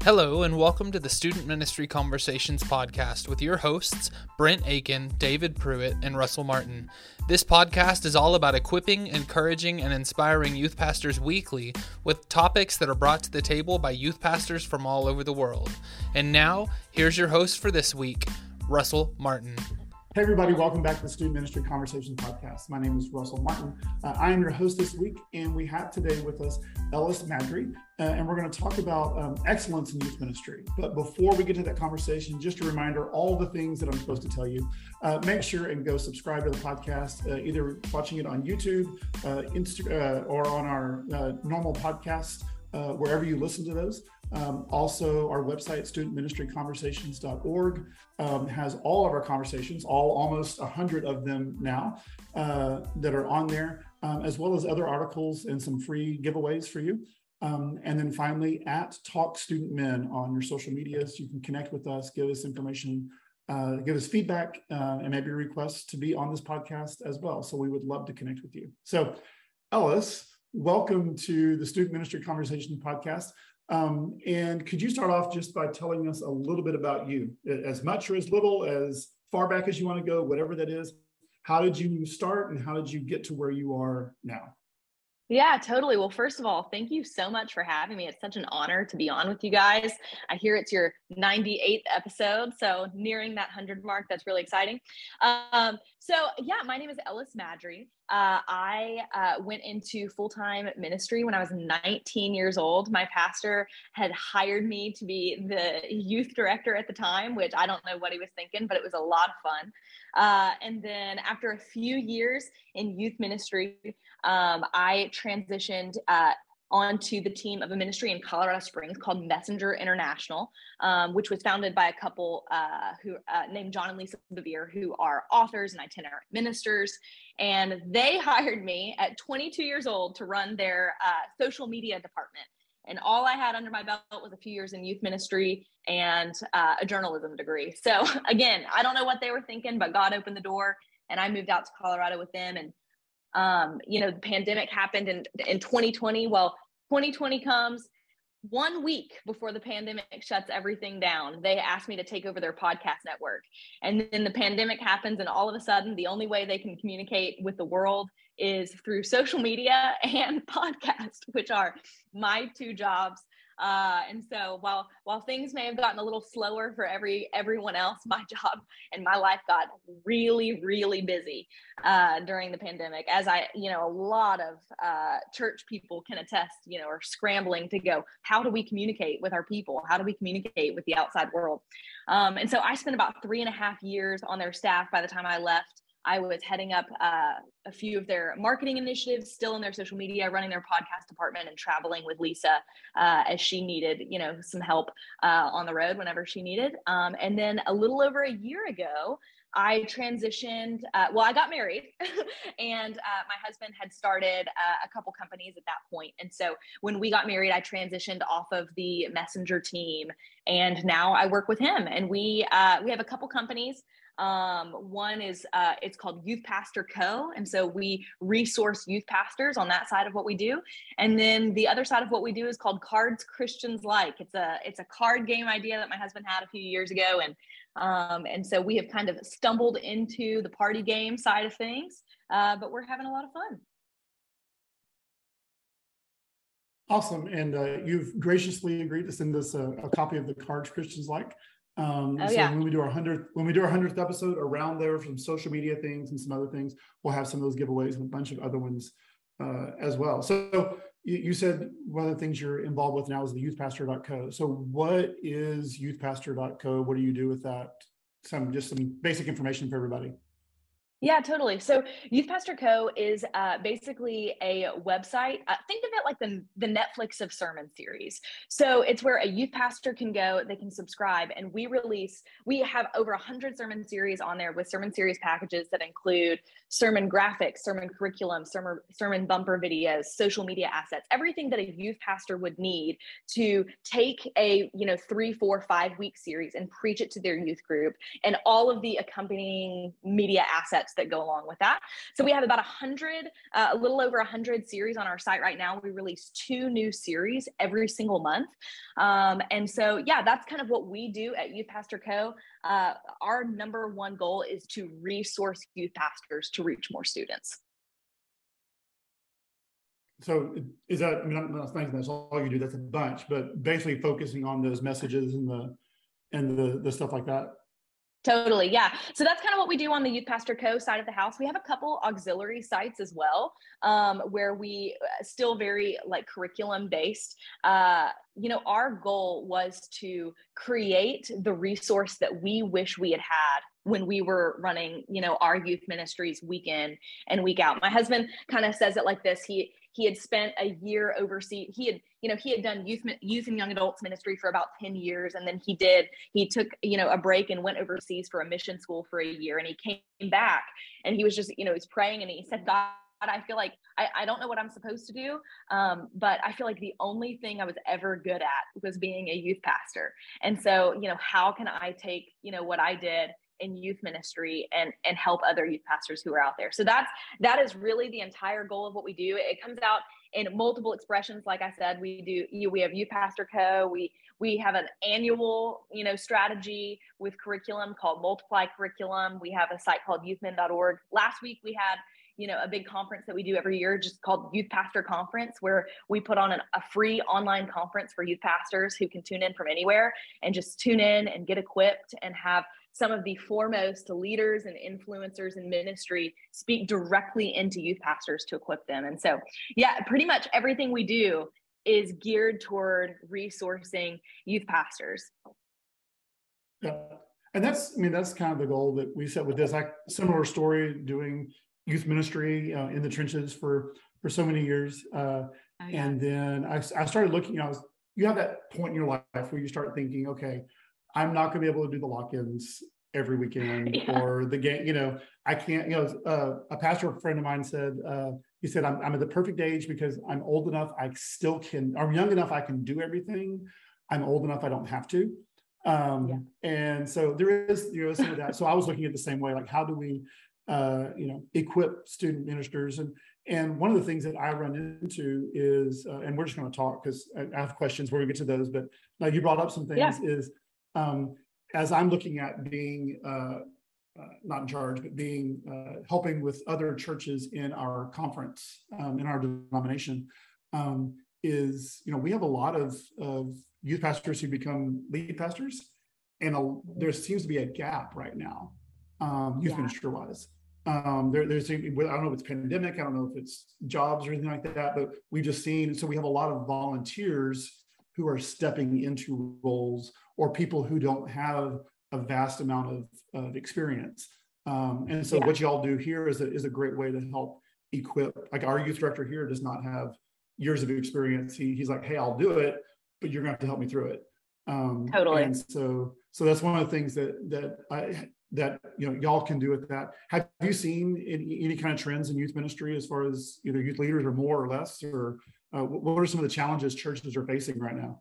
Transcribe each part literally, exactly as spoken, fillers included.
Hello, and welcome to the Student Ministry Conversations podcast with your hosts, Brent Aiken, David Pruitt, and Russell Martin. This podcast is all about equipping, encouraging, and inspiring youth pastors weekly with topics that are brought to the table by youth pastors from all over the world. And now, here's your host for this week, Russell Martin. Hey everybody, welcome back to the Student Ministry Conversations podcast. My name is Russell Martin. Uh, I am your host this week, and we have today with us Ellis Madry, uh, and we're going to talk about um, excellence in youth ministry. But before we get to that conversation, just a reminder, all the things that I'm supposed to tell you, uh, make sure and go subscribe to the podcast, uh, either watching it on YouTube, uh, Insta- uh, or on our uh, normal podcast, uh, wherever you listen to those. Um, also, our website, student ministry conversations dot org, um, has all of our conversations, all almost one hundred of them now uh, that are on there, um, as well as other articles and some free giveaways for you. Um, and then finally, at Talk Student Men on your social medias, you can connect with us, give us information, uh, give us feedback, uh, and maybe requests to be on this podcast as well. So we would love to connect with you. So, Ellis, welcome to the Student Ministry Conversation podcast. Um, and could you start off just by telling us a little bit about you, as much or as little, as far back as you want to go, whatever that is. How did you start and how did you get to where you are now? Yeah, totally. Well, first of all, thank you so much for having me. It's such an honor to be on with you guys. I hear it's your ninety-eighth episode, so nearing that one hundred mark, that's really exciting. Um, so yeah, my name is Ellis Madry. Uh, I uh, went into full-time ministry when I was nineteen years old. My pastor had hired me to be the youth director at the time, which I don't know what he was thinking, but it was a lot of fun. Uh, and then after a few years in youth ministry, um, I transitioned uh, onto the team of a ministry in Colorado Springs called Messenger International, um, which was founded by a couple uh, who uh, named John and Lisa Bevere, who are authors and itinerant ministers. And they hired me at twenty-two years old to run their uh, social media department. And all I had under my belt was a few years in youth ministry and uh, a journalism degree. So again, I don't know what they were thinking, but God opened the door and I moved out to Colorado with them. And, um, you know, the pandemic happened in, in twenty twenty. Well, twenty twenty comes one week before the pandemic shuts everything down. They asked me to take over their podcast network. And then the pandemic happens, and all of a sudden, the only way they can communicate with the world is through social media and podcast, which are my two jobs. Uh, and so while while things may have gotten a little slower for every everyone else, my job and my life got really, really busy uh, during the pandemic. As I, you know, a lot of uh, church people can attest, you know, are scrambling to go, how do we communicate with our people? How do we communicate with the outside world? Um, and so I spent about three and a half years on their staff. By the time I left, I was heading up uh, a few of their marketing initiatives, still in their social media, running their podcast department, and traveling with Lisa uh, as she needed, you know, some help uh, on the road whenever she needed. Um, and then a little over a year ago, I transitioned. Uh, well, I got married, and uh, my husband had started uh, a couple companies at that point. And so when we got married, I transitioned off of the Messenger team, and now I work with him. And we uh, we have a couple companies. Um, one is, uh, it's called Youth Pastor Co. And so we resource youth pastors on that side of what we do. And then the other side of what we do is called Cards Christians Like. It's a, it's a card game idea that my husband had a few years ago. And, um, and so we have kind of stumbled into the party game side of things, uh, but we're having a lot of fun. Awesome. And uh, you've graciously agreed to send us a, a copy of the Cards Christians Like. Um, oh, so yeah. when we do our hundredth, when we do our hundredth episode around there, some social media things and some other things, we'll have some of those giveaways and a bunch of other ones uh, as well. So you, you said one of the things you're involved with now is the youth pastor dot co. So what is youth pastor dot co? What do you do with that? Some just some basic information for everybody. Yeah, totally. So Youth Pastor Co. is uh, basically a website. Uh, think of it like the, the Netflix of sermon series. So it's where a youth pastor can go, they can subscribe, and we release, we have over one hundred sermon series on there with sermon series packages that include sermon graphics, sermon curriculum, sermon, sermon bumper videos, social media assets, everything that a youth pastor would need to take a, you know, three, four, five week series and preach it to their youth group, and all of the accompanying media assets steps that go along with that. So we have about a hundred, uh, a little over a hundred series on our site right now. We release two new series every single month. Um, and so, yeah, that's kind of what we do at Youth Pastor Co. Uh, our number one goal is to resource youth pastors to reach more students. So is that, I mean, I'm not thinking that's all you do, that's a bunch, but basically focusing on those messages and the, and the, the stuff like that. Totally. Yeah. So that's kind of what we do on the Youth Pastor Co. side of the house. We have a couple auxiliary sites as well, um, where we still very like curriculum based. Uh, you know, our goal was to create the resource that we wish we had had when we were running, you know, our youth ministries week in and week out. My husband kind of says it like this. He, he had spent a year overseas. He had, you know, he had done youth, youth and young adults ministry for about ten years. And then he did, he took, you know, a break and went overseas for a mission school for a year. And he came back and he was just, you know, he's praying and he said, God, I feel like I, I don't know what I'm supposed to do. Um, but I feel like the only thing I was ever good at was being a youth pastor. And so, you know, how can I take, you know, what I did in youth ministry and and help other youth pastors who are out there. So that's that is really the entire goal of what we do. It comes out in multiple expressions. Like I said, we do you we have Youth Pastor Co. We we have an annual, you know, strategy with curriculum called Multiply Curriculum. We have a site called youth men dot org. Last week we had, you know, a big conference that we do every year just called Youth Pastor Conference, where we put on an, a free online conference for youth pastors who can tune in from anywhere and just tune in and get equipped and have some of the foremost leaders and influencers in ministry speak directly into youth pastors to equip them. And so, yeah, pretty much everything we do is geared toward resourcing youth pastors. Yeah. And that's, I mean, that's kind of the goal that we set with this. Like similar story, doing youth ministry uh, in the trenches for, for so many years. Uh, oh, yeah. And then I, I started looking, you know, I was, you have that point in your life where you start thinking, okay, I'm not going to be able to do the lock-ins every weekend yeah. or the game, you know, I can't, you know, uh, a pastor friend of mine said, uh, he said, I'm, I'm at the perfect age because I'm old enough. I still can, I'm young enough. I can do everything. I'm old enough. I don't have to. Um, yeah. And so there is, you know, some of that. So I was looking at the same way, like, how do we, uh, you know, equip student ministers? And, and one of the things that I run into is, uh, and we're just going to talk because I have questions where we get to those, but now you brought up some things yeah. is, Um, as I'm looking at being uh, uh, not in charge, but being uh, helping with other churches in our conference, um, in our denomination, um, is, you know, we have a lot of, of youth pastors who become lead pastors, and a, there seems to be a gap right now, um, youth yeah. ministry wise. Um, there, there's, I don't know if it's pandemic, I don't know if it's jobs or anything like that, but we've just seen, so we have a lot of volunteers who are stepping into roles, or people who don't have a vast amount of, of experience. Um, and so yeah. what y'all do here is a, is a great way to help equip. Like our youth director here does not have years of experience. He, he's like, hey, I'll do it, but you're gonna have to help me through it. Um, totally. And so, so that's one of the things that, that I, that, you know, y'all can do with that. Have you seen any, any kind of trends in youth ministry as far as either youth leaders or more or less, or uh, what are some of the challenges churches are facing right now?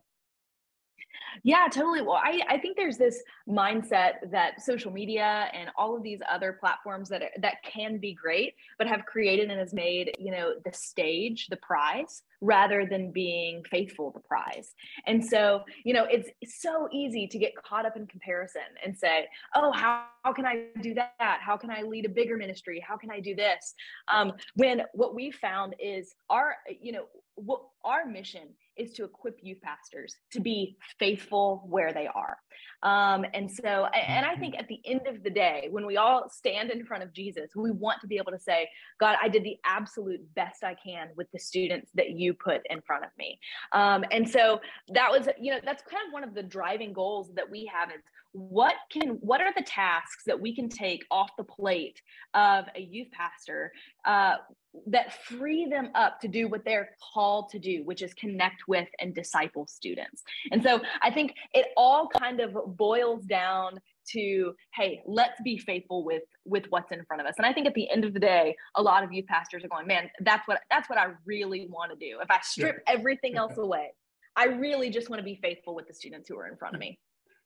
Yeah, totally. Well, I, I think there's this mindset that social media and all of these other platforms that that can be great, but have created and has made, you know, the stage the prize rather than being faithful the prize. And so, you know, it's so easy to get caught up in comparison and say, oh, how, how can I do that? How can I lead a bigger ministry? How can I do this? Um, when what we found is our, you know, what our mission is to equip youth pastors to be faithful where they are. Um, and so, and I think at the end of the day, when we all stand in front of Jesus, we want to be able to say, God, I did the absolute best I can with the students that you put in front of me. Um, and so that was, you know, that's kind of one of the driving goals that we have is what can, what are the tasks that we can take off the plate of a youth pastor uh, that free them up to do what they're called to do, which is connect with and disciple students. And so I think it all kind of boils down to, hey, let's be faithful with, with what's in front of us. And I think at the end of the day, a lot of youth pastors are going, man, that's what, that's what I really want to do. If I strip yeah. everything else away, I really just want to be faithful with the students who are in front of me.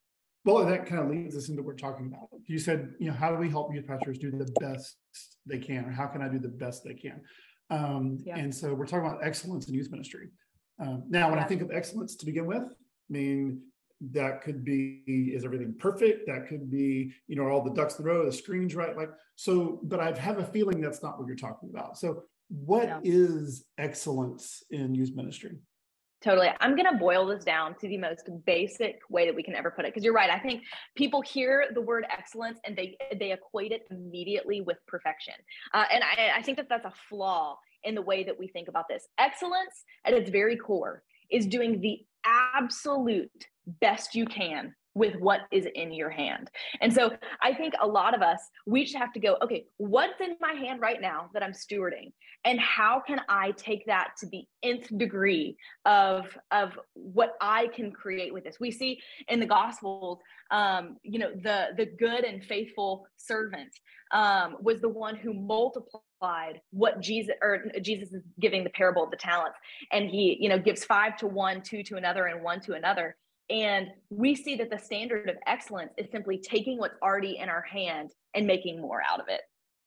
Well, that kind of leads us into what we're talking about. You said, you know, how do we help youth pastors do the best they can, or how can I do the best they can? Um, yeah. And so we're talking about excellence in youth ministry. Um, now, when yeah. I think of excellence to begin with, I mean, that could be, is everything perfect? That could be, you know, all the ducks in a row, the screen's right. Like, so, but I have a feeling that's not what you're talking about. So what yeah. is excellence in youth ministry? Totally. I'm going to boil this down to the most basic way that we can ever put it. Because you're right. I think people hear the word excellence and they they equate it immediately with perfection. Uh, and I, I think that that's a flaw in the way that we think about this. Excellence at its very core is doing the absolute best you can with what is in your hand. And so I think a lot of us, we just have to go, okay, what's in my hand right now that I'm stewarding? And how can I take that to the nth degree of, of what I can create with this? We see in the Gospels, um, you know, the, the good and faithful servant um, was the one who multiplied what Jesus, or Jesus is giving the parable of the talents. And he, you know, gives five to one, two to another, and one to another. And we see that the standard of excellence is simply taking what's already in our hand and making more out of it.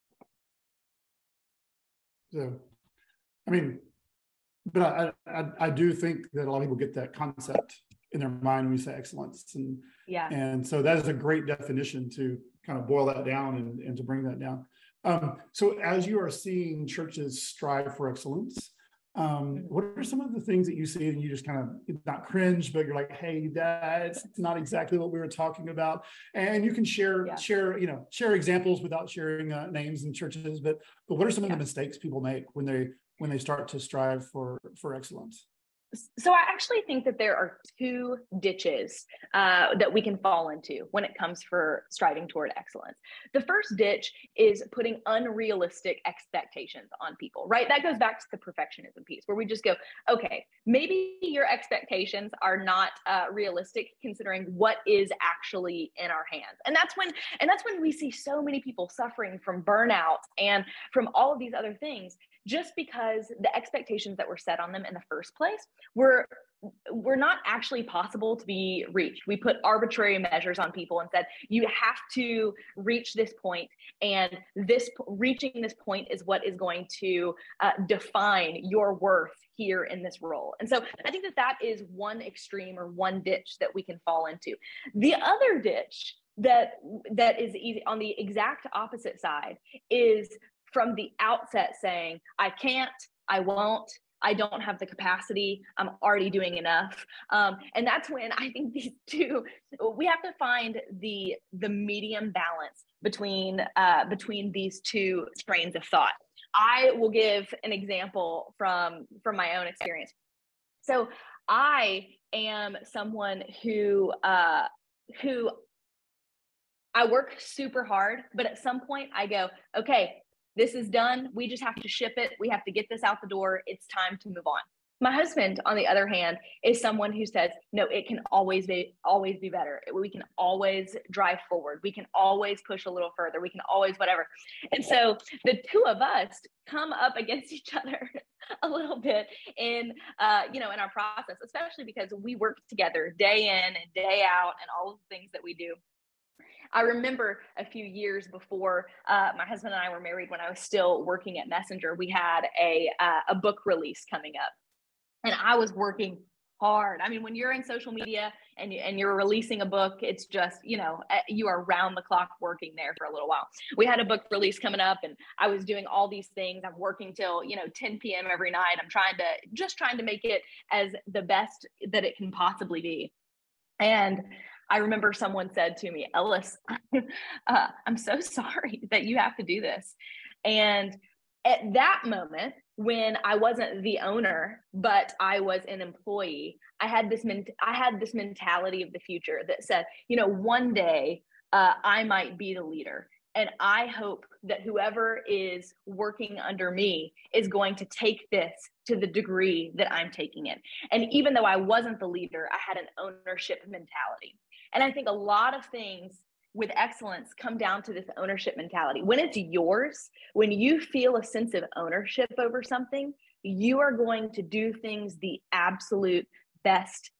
So, I mean, but I, I, I do think that a lot of people get that concept in their mind when we say excellence. And, yeah. and so that is a great definition to kind of boil that down and, and to bring that down. Um, so as you are seeing churches strive for excellence, Um, what are some of the things that you see and you just kind of not cringe, but you're like, hey, that's not exactly what we were talking about. And you can share, yeah. share, you know, share examples without sharing uh, names and churches, but, but what are some yeah. of the mistakes people make when they, when they start to strive for, for excellence? So I actually think that there are two ditches uh, that we can fall into when it comes for striving toward excellence. The first ditch is putting unrealistic expectations on people, right? That goes back to the perfectionism piece where we just go, okay, maybe your expectations are not uh, realistic considering what is actually in our hands. And that's when, and that's when we see so many people suffering from burnout and from all of these other things, just because the expectations that were set on them in the first place were were not actually possible to be reached. We put arbitrary measures on people and said, you have to reach this point, and this reaching this point is what is going to uh, define your worth here in this role. And so I think that that is one extreme or one ditch that we can fall into. The other ditch that that is easy on the exact opposite side is from the outset saying, I can't, I won't, I don't have the capacity, I'm already doing enough. Um, and that's when I think these two, we have to find the the medium balance between uh, between these two trains of thought. I will give an example from, from my own experience. So I am someone who, uh, who I work super hard, but at some point I go, okay, this is done. We just have to ship it. We have to get this out the door. It's time to move on. My husband, on the other hand, is someone who says, no, it can always be, always be better. We can always drive forward. We can always push a little further. We can always whatever. And so the two of us come up against each other a little bit in, uh, you know, in our process, especially because we work together day in and day out and all of the things that we do. I remember a few years before uh, my husband and I were married, when I was still working at Messenger, we had a uh, a book release coming up, and I was working hard. I mean, when you're in social media and, you, and you're releasing a book, it's just, you know, you are round the clock working there for a little while. We had a book release coming up, and I was doing all these things. I'm working till, you know, ten p.m. every night. I'm trying to, just trying to make it as the best that it can possibly be. And I remember someone said to me, Ellis, uh, I'm so sorry that you have to do this. And at that moment, when I wasn't the owner, but I was an employee, I had this men- I had this mentality of the future that said, you know, one day uh, I might be the leader. And I hope that whoever is working under me is going to take this to the degree that I'm taking it. And even though I wasn't the leader, I had an ownership mentality. And I think a lot of things with excellence come down to this ownership mentality. When it's yours, when you feel a sense of ownership over something, you are going to do things the absolute best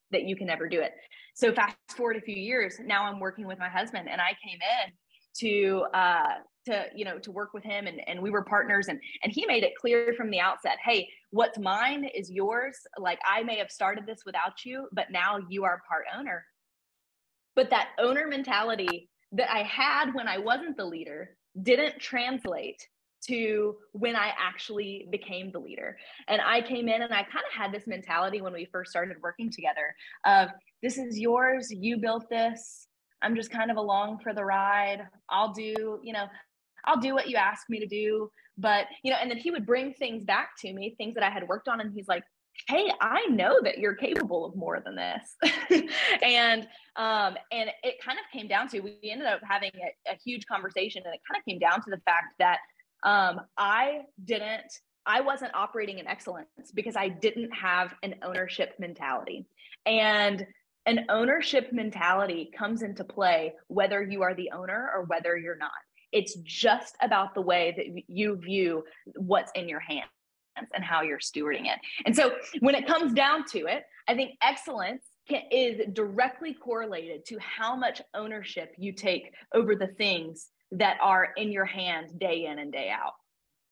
that you can never do it. So fast forward a few years, now I'm working with my husband, and I came in to, uh, to, you know, to work with him, and, and we were partners, and, and he made it clear from the outset, hey, what's mine is yours. Like, I may have started this without you, but now you are part owner. But that owner mentality that I had when I wasn't the leader didn't translate to when I actually became the leader. And I came in and I kind of had this mentality when we first started working together of, this is yours, you built this, I'm just kind of along for the ride. I'll do, you know, I'll do what you ask me to do. But, you know, and then he would bring things back to me, things that I had worked on. And he's like, hey, I know that you're capable of more than this. and, um, and it kind of came down to, we ended up having a, a huge conversation, and it kind of came down to the fact that um, I didn't, I wasn't operating in excellence because I didn't have an ownership mentality. And an ownership mentality comes into play whether you are the owner or whether you're not. It's just about the way that you view what's in your hands and how you're stewarding it. And so when it comes down to it, I think excellence can, is directly correlated to how much ownership you take over the things that are in your hand day in and day out.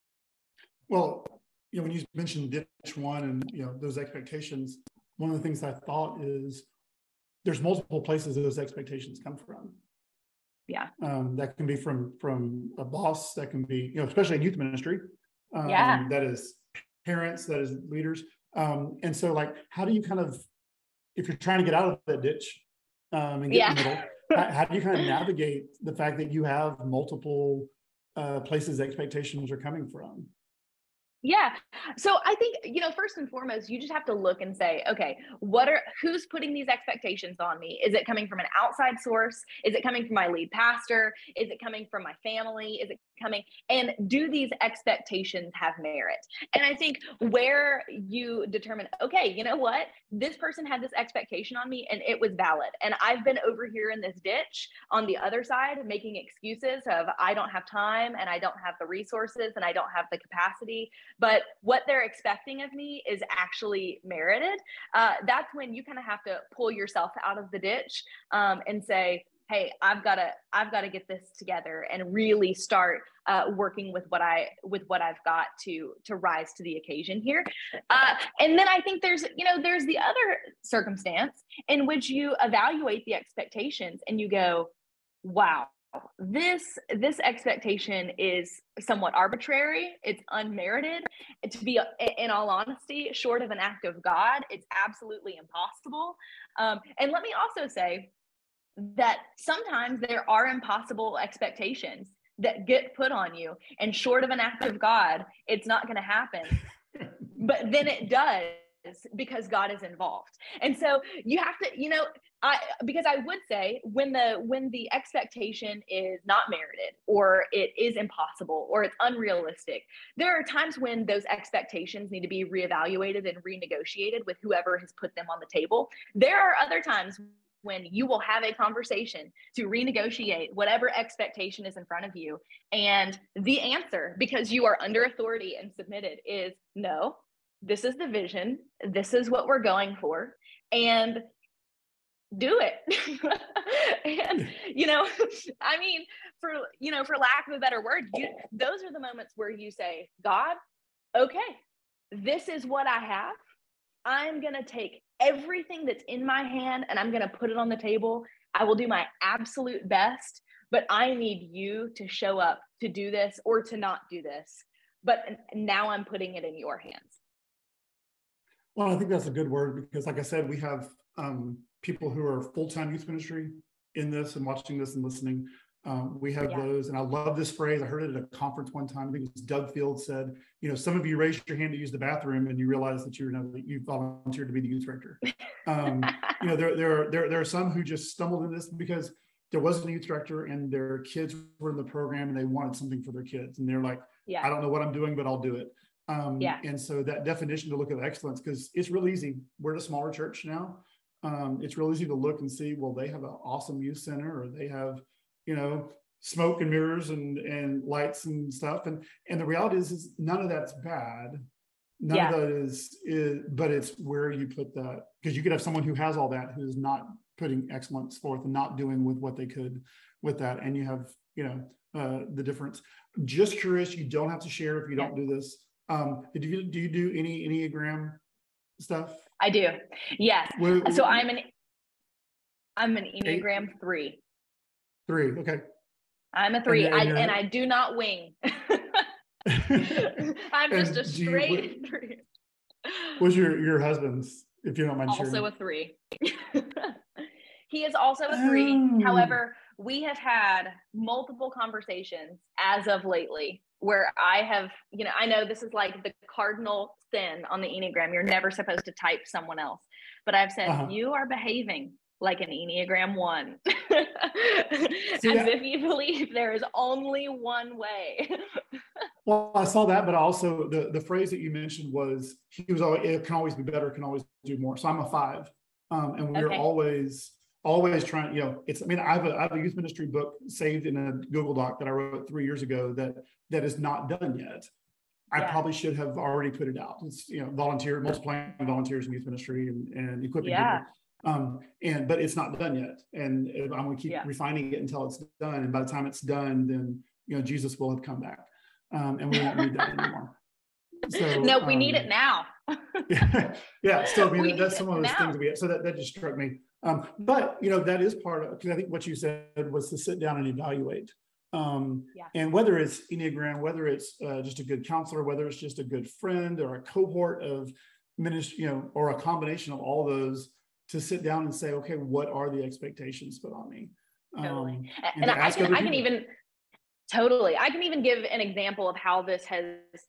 Well, you know, when you mentioned ditch one and, you know, those expectations, one of the things I thought is there's multiple places those expectations come from. Yeah. Um, that can be from, from a boss, that can be, you know, especially in youth ministry, um, yeah. that is parents, that is leaders. Um, and so like, how do you kind of, if you're trying to get out of that ditch um, and get yeah. in the middle, how, how do you kind of navigate the fact that you have multiple uh, places expectations are coming from? Yeah. So I think, you know, first and foremost, you just have to look and say, okay, what are, who's putting these expectations on me? Is it coming from an outside source? Is it coming from my lead pastor? Is it coming from my family? Is it coming, and do these expectations have merit? And I think where you determine, okay, you know what, this person had this expectation on me and it was valid. And I've been over here in this ditch on the other side, making excuses of, I don't have time and I don't have the resources and I don't have the capacity. But what they're expecting of me is actually merited. Uh, that's when you kind of have to pull yourself out of the ditch um, and say, hey, I've got to, I've got to get this together and really start uh, working with what I, with what I've got to, to rise to the occasion here. Uh, and then I think there's, you know, there's the other circumstance in which you evaluate the expectations and you go, wow, this, this expectation is somewhat arbitrary. It's unmerited. To be, in all honesty, short of an act of God, it's absolutely impossible. Um, and let me also say, that sometimes there are impossible expectations that get put on you, and short of an act of God, it's not going to happen. But then it does because God is involved. And so you have to, you know, I, because I would say when the, when the expectation is not merited or it is impossible or it's unrealistic, there are times when those expectations need to be reevaluated and renegotiated with whoever has put them on the table. There are other times when you will have a conversation to renegotiate whatever expectation is in front of you. And the answer, because you are under authority and submitted, is no, this is the vision. This is what we're going for. And do it. And, you know, I mean, for, you know, for lack of a better word, you, those are the moments where you say, God, okay, this is what I have. I'm going to take everything that's in my hand and I'm going to put it on the table. I will do my absolute best, but I need you to show up to do this or to not do this. But now I'm putting it in your hands. Well, I think that's a good word because, like I said, we have um, people who are full-time youth ministry in this and watching this and listening. Um, we have yeah. those, and I love this phrase. I heard it at a conference one time. I think it was Doug Field said, you know, some of you raised your hand to use the bathroom and you realize that you're, you know, you volunteered to be the youth director. Um, you know, there, there, are, there, there are some who just stumbled in this because there wasn't a youth director and their kids were in the program and they wanted something for their kids. And they're like, yeah. I don't know what I'm doing, but I'll do it. Um, yeah. And so that definition to look at excellence, because it's real easy. We're at a smaller church now. Um, it's real easy to look and see, well, they have an awesome youth center or they have, you know, smoke and mirrors and, and lights and stuff. And, and the reality is, is none of that's bad. None yeah. of that is, is, but it's where you put that, because you could have someone who has all that, who's not putting excellence forth and not doing with what they could with that. And you have, you know, uh, the difference. Just curious, you don't have to share if you don't do this. Um, do you, do you do any Enneagram stuff? I do. Yes. Where, so I'm an, I'm an Enneagram eight? three. Three. Okay. I'm a three. And, I, and, and I do not wing. I'm just a straight you, three. What's your, your husband's, if you don't mind sharing? Also a three. He is also a three. Oh. However, we have had multiple conversations as of lately where I have, you know, I know this is like the cardinal sin on the Enneagram. You're never supposed to type someone else. But I've said, uh-huh. you are behaving like an Enneagram one. As that, if you believe there is only one way. Well, I saw that, but also the, the phrase that you mentioned was, he was always, it can always be better, can always do more. So I'm a five. Um, and we're okay. always, always trying, you know, it's, I mean, I have, a, I have a youth ministry book saved in a Google Doc that I wrote three years ago that, that is not done yet. I yeah. probably should have already put it out. It's, you know, volunteer, multiplying volunteers in youth ministry and, and equipping yeah. people. Um, and, but it's not done yet. And I'm going to keep yeah. refining it until it's done. And by the time it's done, then, you know, Jesus will have come back. Um, and we won't need that anymore. So, no, we um, need it now. yeah, yeah. So I mean, we that's some of those now. things we. So that, that just struck me. Um, but you know, that is part of, because I think what you said was to sit down and evaluate. Um, yeah. And whether it's Enneagram, whether it's uh, just a good counselor, whether it's just a good friend or a cohort of ministry, you know, or a combination of all those, to sit down and say, okay, what are the expectations put on me? Totally. Um, and and I can, I can even. Totally. I can even give an example of how this has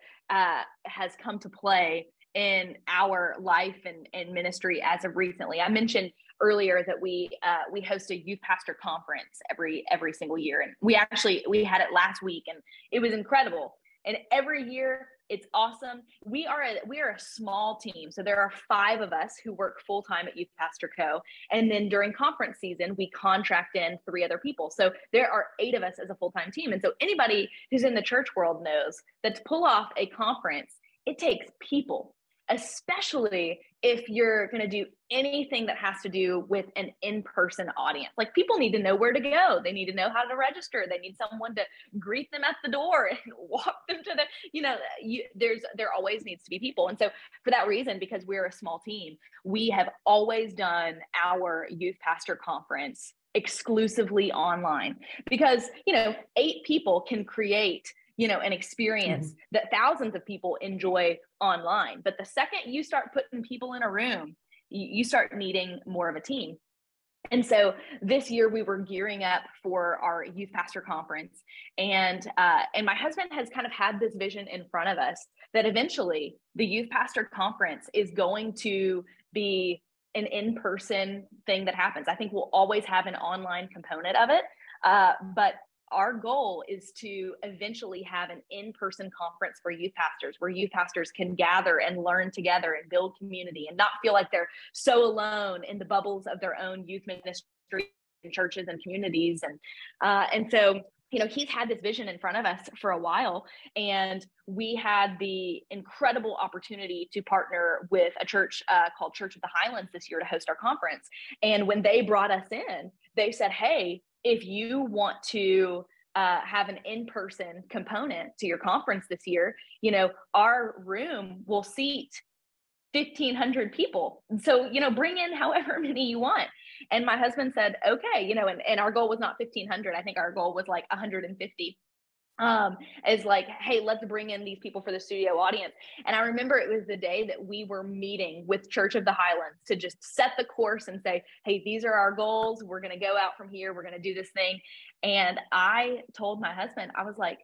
uh, has come to play in our life and, and ministry as of recently. I mentioned earlier that we uh, we host a youth pastor conference every every single year, and we actually we had it last week, and it was incredible. And every year, it's awesome. We are a, we are a small team. So there are five of us who work full time at Youth Pastor Co. And then during conference season, we contract in three other people. So there are eight of us as a full time team. And so anybody who's in the church world knows that to pull off a conference, it takes people, especially if you're going to do anything that has to do with an in-person audience. Like, people need to know where to go. They need to know how to register. They need someone to greet them at the door and walk them to the, you know, you, there's, there always needs to be people. And so for that reason, because we're a small team, we have always done our youth pastor conference exclusively online, because, you know, eight people can create, you know, an experience mm-hmm. that thousands of people enjoy online. But the second you start putting people in a room, you, you start needing more of a team. And so this year we were gearing up for our youth pastor conference. And, uh, and my husband has kind of had this vision in front of us that eventually the youth pastor conference is going to be an in-person thing that happens. I think we'll always have an online component of it. Uh, but our goal is to eventually have an in-person conference for youth pastors, where youth pastors can gather and learn together and build community and not feel like they're so alone in the bubbles of their own youth ministry and churches and communities. And, uh, and so, you know, he's had this vision in front of us for a while, and we had the incredible opportunity to partner with a church uh, called Church of the Highlands this year to host our conference. And when they brought us in, they said, hey, if you want to uh, have an in-person component to your conference this year, you know, our room will seat fifteen hundred people. So, you know, bring in however many you want. And my husband said, okay, you know, and, and our goal was not fifteen hundred. I think our goal was like one hundred fifty. Um, is like, hey, let's bring in these people for the studio audience. And I remember it was the day that we were meeting with Church of the Highlands to just set the course and say, hey, these are our goals. We're going to go out from here. We're going to do this thing. And I told my husband, I was like,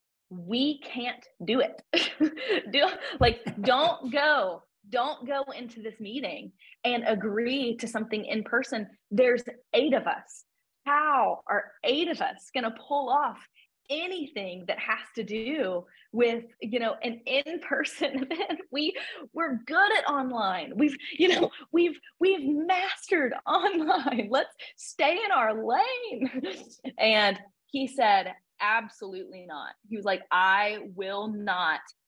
we can't do it. do like, don't go, don't go into this meeting and agree to something in person. There's eight of us. How are eight of us going to pull off anything that has to do with, you know, an in-person event? We we're good at online. We've, you know, we've we've mastered online. Let's stay in our lane. And he said, absolutely not. He was like, I will not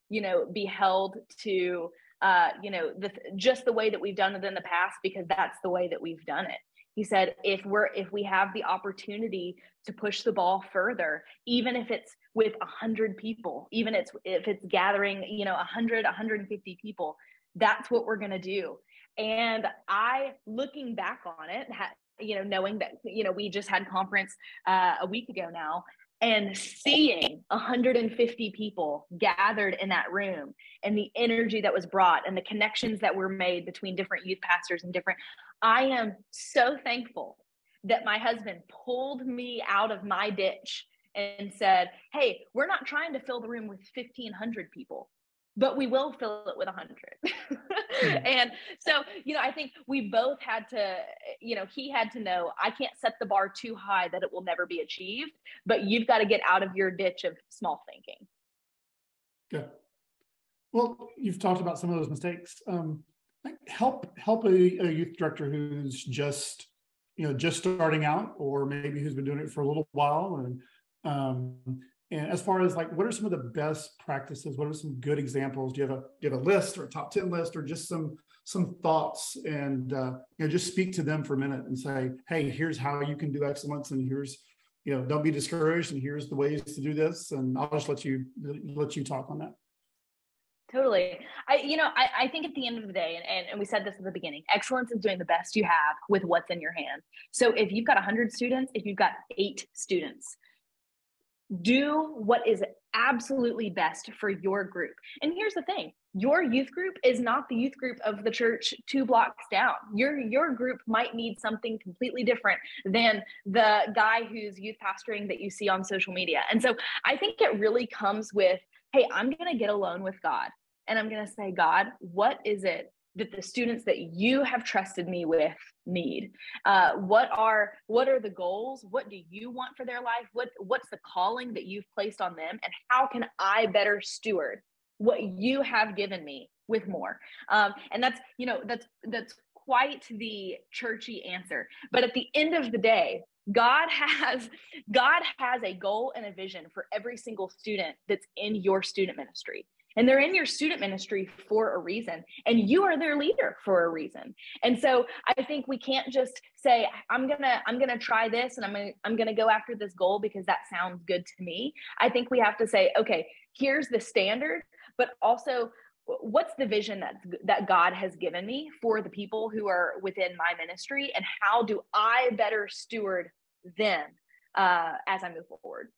you know, be held to, uh, you know, the, just the way that we've done it in the past, because that's the way that we've done it. He said, if we're, if we have the opportunity to push the ball further, even if it's with a hundred people, even it's, if it's gathering, you know, a hundred, a hundred and fifty people, that's what we're going to do. And I, looking back on it, ha, you know, knowing that, you know, we just had conference uh, a week ago now, and seeing one hundred fifty people gathered in that room, and the energy that was brought and the connections that were made between different youth pastors and different, I am so thankful that my husband pulled me out of my ditch and said, hey, we're not trying to fill the room with fifteen hundred people, but we will fill it with a hundred. Mm. And so, you know, I think we both had to, you know, he had to know, I can't set the bar too high that it will never be achieved, but you've got to get out of your ditch of small thinking. Good. Well, you've talked about some of those mistakes. Um, help, help a, a youth director who's just, you know, just starting out, or maybe who's been doing it for a little while. And, um, And as far as like, what are some of the best practices? What are some good examples? Do you have a, do you have a list or a top ten list, or just some, some thoughts, and, uh, you know, just speak to them for a minute and say, hey, here's how you can do excellence. And here's, you know, don't be discouraged. And here's the ways to do this. And I'll just let you, let you talk on that. Totally. I, you know, I, I think at the end of the day, and, and we said this at the beginning, excellence is doing the best you have with what's in your hand. So if you've got a hundred students, if you've got eight students, do what is absolutely best for your group. And here's the thing, your youth group is not the youth group of the church two blocks down. Your, your group might need something completely different than the guy who's youth pastoring that you see on social media. And so I think it really comes with, hey, I'm going to get alone with God, and I'm going to say, God, what is it that the students that you have trusted me with need? Uh, what are, what are the goals? What do you want for their life? What, what's the calling that you've placed on them? And how can I better steward what you have given me with more? Um, and that's, you know, that's, that's quite the churchy answer. But at the end of the day, God has, God has a goal and a vision for every single student that's in your student ministry. And they're in your student ministry for a reason, and you are their leader for a reason. And so I think we can't just say, I'm gonna, I'm gonna try this, and I'm gonna, I'm gonna go after this goal because that sounds good to me. I think we have to say, okay, here's the standard, but also what's the vision that that God has given me for the people who are within my ministry, and how do I better steward them uh, as I move forward?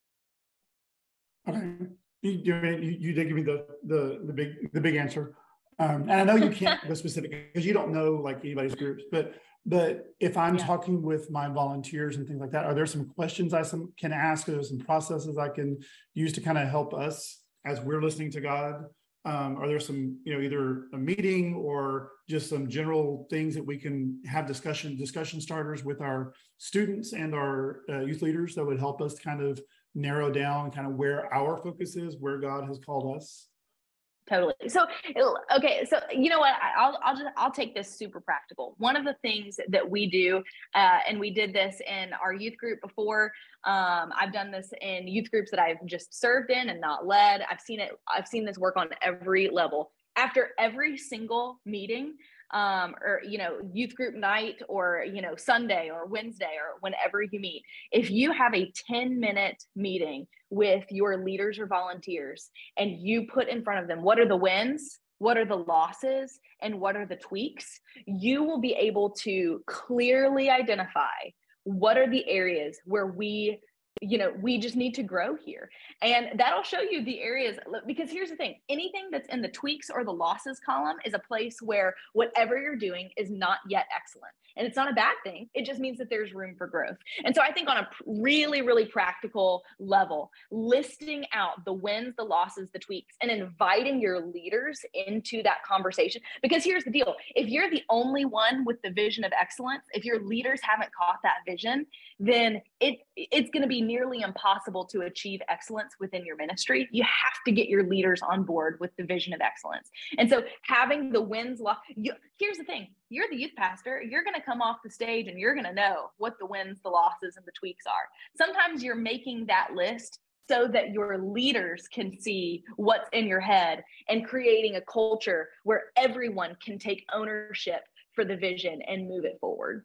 Okay. You, you, you did give me the, the, the big, the big answer. Um, and I know you can't go specific because you don't know like anybody's groups, but, but if I'm yeah. talking with my volunteers and things like that, are there some questions I some, can ask? Are there some processes I can use to kind of help us as we're listening to God? Um, are there some, you know, either a meeting or just some general things that we can have discussion, discussion starters with our students and our uh, youth leaders that would help us kind of narrow down kind of where our focus is, where God has called us? Totally. So, okay. So, you know what, I'll, I'll just, I'll take this super practical. One of the things that we do, uh, and we did this in our youth group before. Um, I've done this in youth groups that I've just served in and not led. I've seen it. I've seen this work on every level. After every single meeting, um, or, you know, youth group night, or, you know, Sunday or Wednesday or whenever you meet, if you have a ten minute meeting with your leaders or volunteers, and you put in front of them, what are the wins, what are the losses, and what are the tweaks, you will be able to clearly identify what are the areas where we, you know, we just need to grow here. And that'll show you the areas, because here's the thing, anything that's in the tweaks or the losses column is a place where whatever you're doing is not yet excellent. And it's not a bad thing. It just means that there's room for growth. And so I think on a really, really practical level, listing out the wins, the losses, the tweaks, and inviting your leaders into that conversation. Because here's the deal. If you're the only one with the vision of excellence, if your leaders haven't caught that vision, then it, it's going to be nearly impossible to achieve excellence within your ministry. You have to get your leaders on board with the vision of excellence. And so having the wins, lo- you, here's the thing. You're the youth pastor. You're going to come off the stage and you're going to know what the wins, the losses, and the tweaks are. Sometimes you're making that list so that your leaders can see what's in your head, and creating a culture where everyone can take ownership for the vision and move it forward.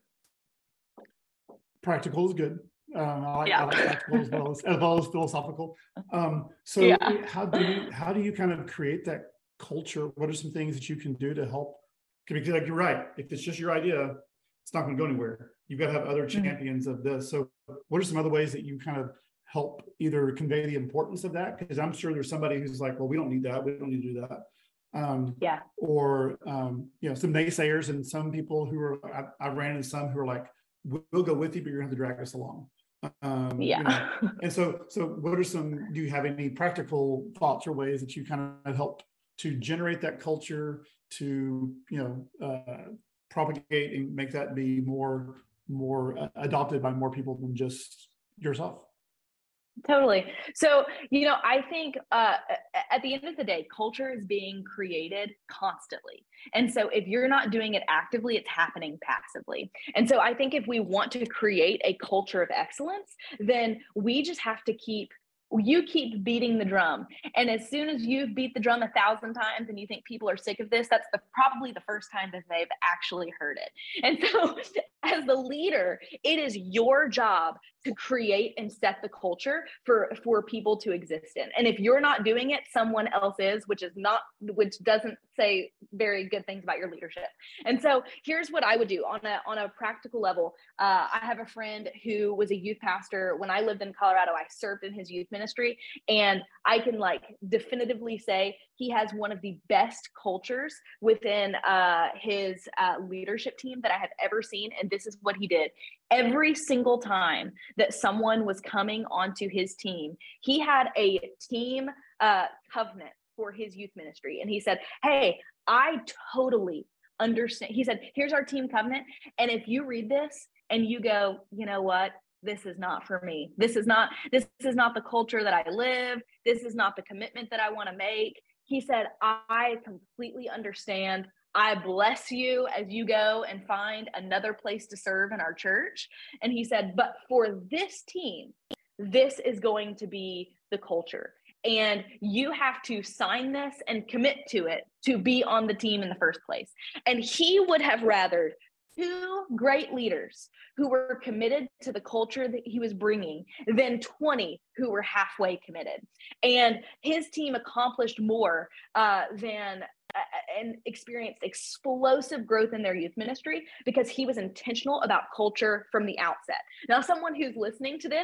Practical is good. Um, I like, yeah. I like practical as well as, as well as philosophical. Um, so yeah. how do you how do you kind of create that culture? What are some things that you can do to help? Because like you're right, if it's just your idea, it's not going to go anywhere. You've got to have other champions mm-hmm. of this. So what are some other ways that you kind of help either convey the importance of that? Because I'm sure there's somebody who's like, well, we don't need that. We don't need to do that. Um, yeah. Or, um, you know, some naysayers and some people who are, I, I ran into some who are like, we'll go with you, but you're going to have to drag us along. Um, yeah. You know? And so, so what are some, do you have any practical thoughts or ways that you kind of help to generate that culture, to, you know, uh, propagate and make that be more, more uh, adopted by more people than just yourself? Totally. So, you know, I think uh, at the end of the day, culture is being created constantly. And so if you're not doing it actively, it's happening passively. And so I think if we want to create a culture of excellence, then we just have to keep you keep beating the drum. And as soon as you've beat the drum a thousand times and you think people are sick of this, that's the, probably the first time that they've actually heard it. And so as the leader, it is your job to create and set the culture for, for people to exist in. And if you're not doing it, someone else is, which is not, which doesn't say very good things about your leadership. And so here's what I would do on a, on a practical level. Uh, I have a friend who was a youth pastor. When I lived in Colorado, I served in his youth ministry. And I can like definitively say he has one of the best cultures within uh, his uh, leadership team that I have ever seen. And this is what he did. Every single time that someone was coming onto his team, he had a team uh, covenant for his youth ministry. And he said, hey, I totally understand. He said, here's our team covenant. And if you read this and you go, you know what? This is not for me. This is not, this is not the culture that I live. This is not the commitment that I want to make. He said, I completely understand. I bless you as you go and find another place to serve in our church. And he said, but for this team, this is going to be the culture. And you have to sign this and commit to it to be on the team in the first place. And he would have rathered two great leaders who were committed to the culture that he was bringing than twenty who were halfway committed. And his team accomplished more uh, than and experienced explosive growth in their youth ministry because he was intentional about culture from the outset. Now, someone who's listening to this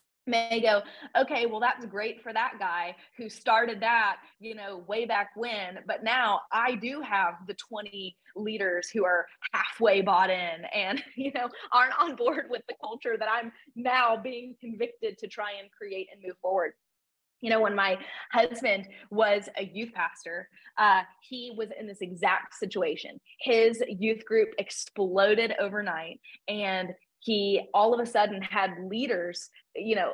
may go, okay, well, that's great for that guy who started that, you know, way back when. But now I do have the twenty leaders who are halfway bought in and, you know, aren't on board with the culture that I'm now being convicted to try and create and move forward. You know, when my husband was a youth pastor, uh, he was in this exact situation. His youth group exploded overnight, and he all of a sudden had leaders, you know,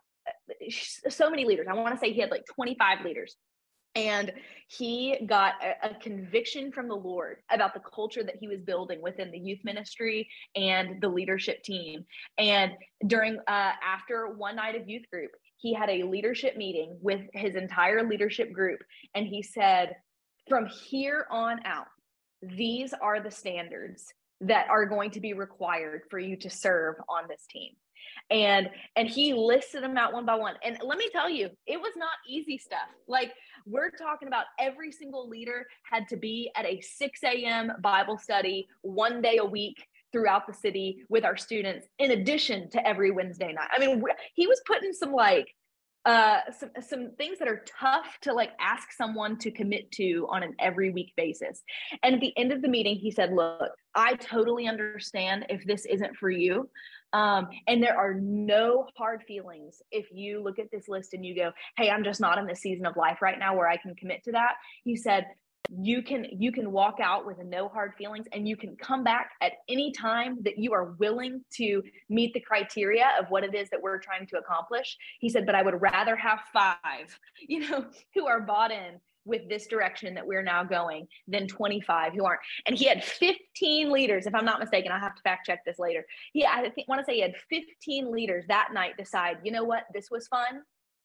uh, so many leaders. I want to say he had like twenty-five leaders. And he got a, a conviction from the Lord about the culture that he was building within the youth ministry and the leadership team. And during, uh, after one night of youth group, he had a leadership meeting with his entire leadership group. And he said, from here on out, these are the standards that are going to be required for you to serve on this team. And and he listed them out one by one. And let me tell you, it was not easy stuff. Like, we're talking about every single leader had to be at a six a.m. Bible study one day a week throughout the city with our students, in addition to every Wednesday night. I mean, he was putting some like uh some some things that are tough to like ask someone to commit to on an every week basis. And at the end of the meeting, he said, look, I totally understand if this isn't for you. Um, and there are no hard feelings if you look at this list and you go, hey, I'm just not in the season of life right now where I can commit to that. He said, you can you can walk out with no hard feelings, and you can come back at any time that you are willing to meet the criteria of what it is that we're trying to accomplish. He said, but I would rather have five, you know, who are bought in with this direction that we're now going than twenty-five who aren't. And he had fifteen leaders, if I'm not mistaken. I'll have to fact check this later. Yeah, I think want to say he had fifteen leaders that night decide, you know what, this was fun.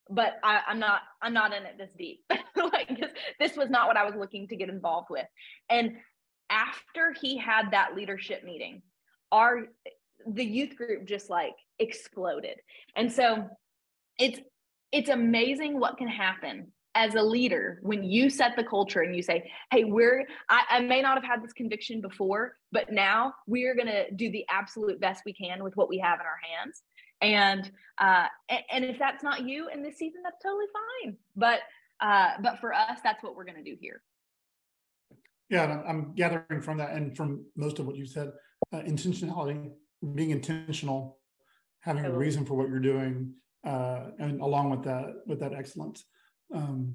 but I, I'm not, I'm not in it this deep. Like this, this was not what I was looking to get involved with. And after he had that leadership meeting, our, the youth group just like exploded. And so it's, it's amazing what can happen as a leader when you set the culture and you say, hey, we're, I, I may not have had this conviction before, but now we are going to do the absolute best we can with what we have in our hands. And, uh, and, and if that's not you in this season, that's totally fine. But, uh, but for us, that's what we're going to do here. Yeah. And I'm, I'm gathering from that and from most of what you said, uh, intentionality, being intentional, having totally. a reason for what you're doing, uh, and along with that, with that excellence. Um,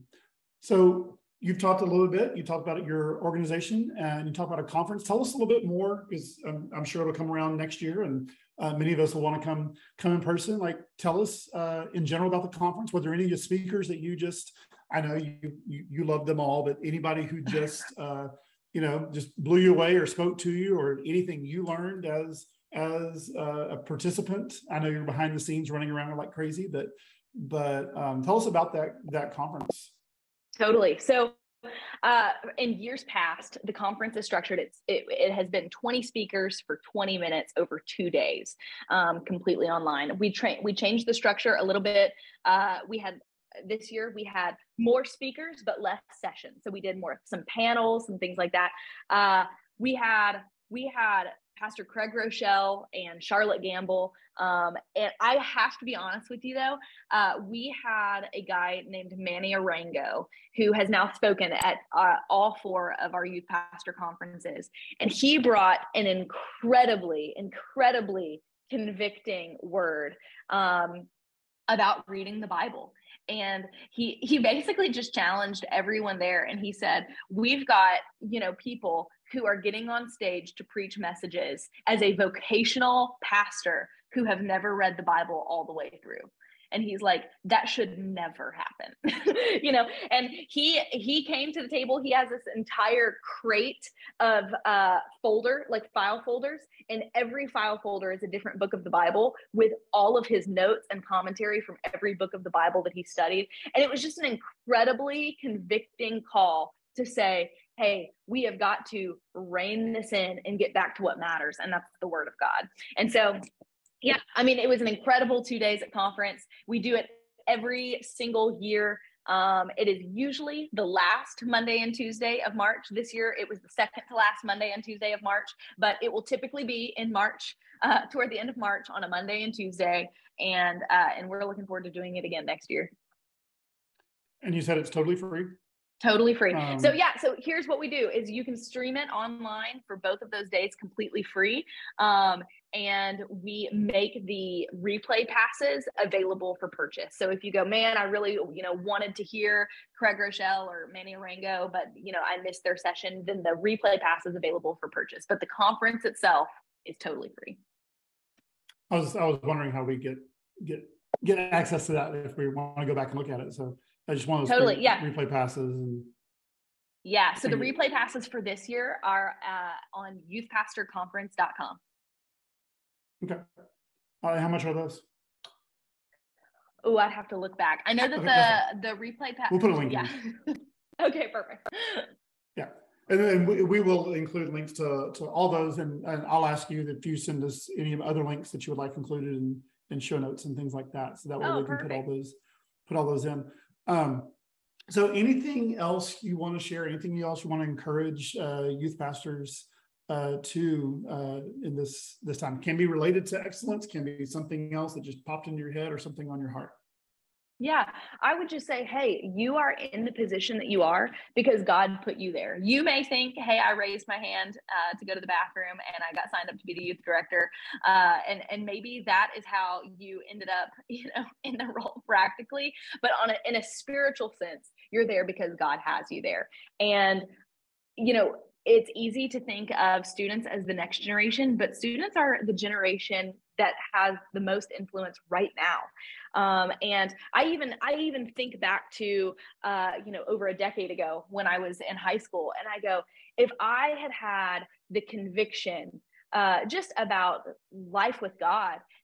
so you've talked a little bit, you talked about your organization and you talked about a conference. Tell us a little bit more, because I'm, I'm sure it'll come around next year and uh, many of us will want to come, come in person. Like, tell us uh, in general about the conference. Were there any of the speakers that you just, I know you, you, you love them all, but anybody who just, uh, you know, just blew you away or spoke to you, or anything you learned as, as a participant? I know you're behind the scenes running around like crazy, but But um, tell us about that that conference. Totally. So uh, in years past, the conference is structured. It's it, it has been twenty speakers for twenty minutes over two days, um, completely online. We train we changed the structure a little bit. Uh, we had this year we had more speakers but less sessions. So we did more some panels and things like that. Uh, we had we had. Pastor Craig Rochelle and Charlotte Gamble. Um, and I have to be honest with you though, uh, we had a guy named Manny Arango who has now spoken at uh, all four of our youth pastor conferences. And he brought an incredibly, incredibly convicting word um, about reading the Bible. And he he basically just challenged everyone there. And he said, we've got, you know, people who are getting on stage to preach messages as a vocational pastor who have never read the Bible all the way through. And he's like, that should never happen. You know, and he he came to the table. He has this entire crate of uh, folder, like file folders, and every file folder is a different book of the Bible with all of his notes and commentary from every book of the Bible that he studied. And it was just an incredibly convicting call to say, hey, we have got to rein this in and get back to what matters. And that's the word of God. And so yeah, I mean, it was an incredible two days at conference. We do it every single year. Um, it is usually the last Monday and Tuesday of March. This year, it was the second to last Monday and Tuesday of March, but it will typically be in March, uh, toward the end of March on a Monday and Tuesday. And, uh, and we're looking forward to doing it again next year. And you said it's totally free? Totally free. Um, so yeah, so here's what we do is you can stream it online for both of those days completely free. Um, and we make the replay passes available for purchase. So if you go, man, I really, you know, wanted to hear Craig Rochelle or Manny Arango, but you know, I missed their session, then the replay pass is available for purchase. But the conference itself is totally free. I was I was wondering how we get get get access to that if we want to go back and look at it. So I just want those totally, free, yeah. replay passes. And yeah, so the replay passes for this year are uh, on youth pastor conference dot com. Okay. Uh, how much are those? Oh, I'd have to look back. I know that okay, the the replay pass. We'll put a link yeah. in. Okay, perfect. Yeah. And then we, we will include links to, to all those. And, and I'll ask you if you send us any other links that you would like included in, in show notes and things like that. So that way oh, we can perfect. put all those, put all those in. Um, so anything else you want to share, anything else you want to encourage uh, youth pastors uh, to uh, in this, this time? Can be related to excellence, can be something else that just popped into your head or something on your heart. Yeah, I would just say, hey, you are in the position that you are because God put you there. You may think, hey, I raised my hand uh, to go to the bathroom and I got signed up to be the youth director. Uh, and, and maybe that is how you ended up, you know, in the role practically, but on a, in a spiritual sense, you're there because God has you there. And, you know, it's easy to think of students as the next generation, but students are the generation that has the most influence right now. Um, and I even, I even think back to, uh, you know, over a decade ago when I was in high school, and I go, if I had had the conviction uh, just about life with God,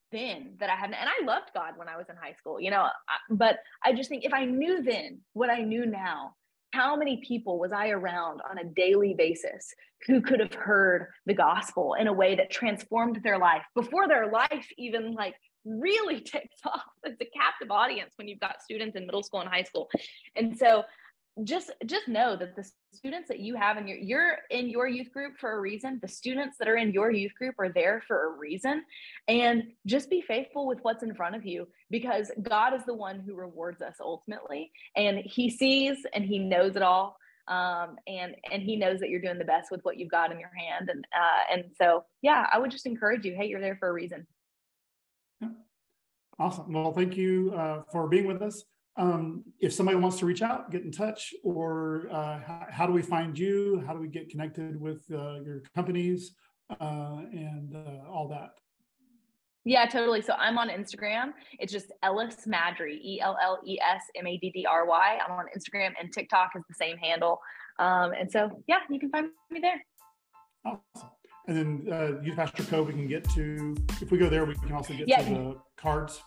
then that I hadn't, and I loved God when I was in high school, you know, I, but I just think if I knew then what I knew now, how many people was I around on a daily basis who could have heard the gospel in a way that transformed their life before their life even like really takes off? It's a captive audience when you've got students in middle school and high school. And so just just know that the students that you have in your you're in your youth group for a reason. The students that are in your youth group are there for a reason. And just be faithful with what's in front of you, because God is the one who rewards us ultimately, and he sees and he knows it all. Um, and and he knows that you're doing the best with what you've got in your hand. And uh, and so yeah, I would just encourage you, hey, you're there for a reason. Yeah. Awesome. Well, thank you uh, for being with us. Um, if somebody wants to reach out, get in touch, or uh, how, how do we find you? How do we get connected with uh, your companies uh, and uh, all that? Yeah, totally. So I'm on Instagram. It's just Ellis Maddry, E L L E S M A D D R Y. I'm on Instagram, and TikTok is the same handle. Um, and so, yeah, you can find me there. Awesome. And then uh, Youth Pastor Co, we can get to, if we go there, we can also get yeah. to the cards.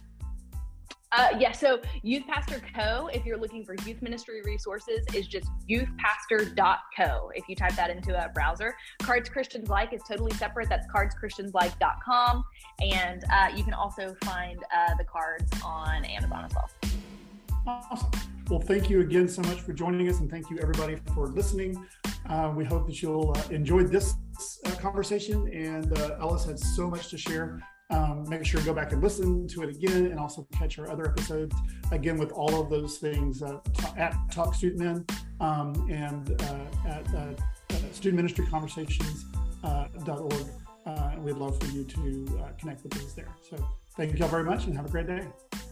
Uh, yeah, so Youth Pastor Co, if you're looking for youth ministry resources, is just youth pastor dot co. If you type that into a browser. Cards Christians Like is totally separate. That's cards christians like dot com. And uh, you can also find uh, the cards on Amazon as well. Awesome. Well, thank you again so much for joining us, and thank you everybody for listening. Uh, we hope that you'll uh, enjoy this uh, conversation, and uh, Ellis had so much to share. Um, make sure to go back and listen to it again, and also catch our other episodes again with all of those things uh, at Talk Student Men um, and uh, at uh, uh, student ministry conversations dot org. Uh, we'd love for you to uh, connect with us there. So thank you all very much, and have a great day.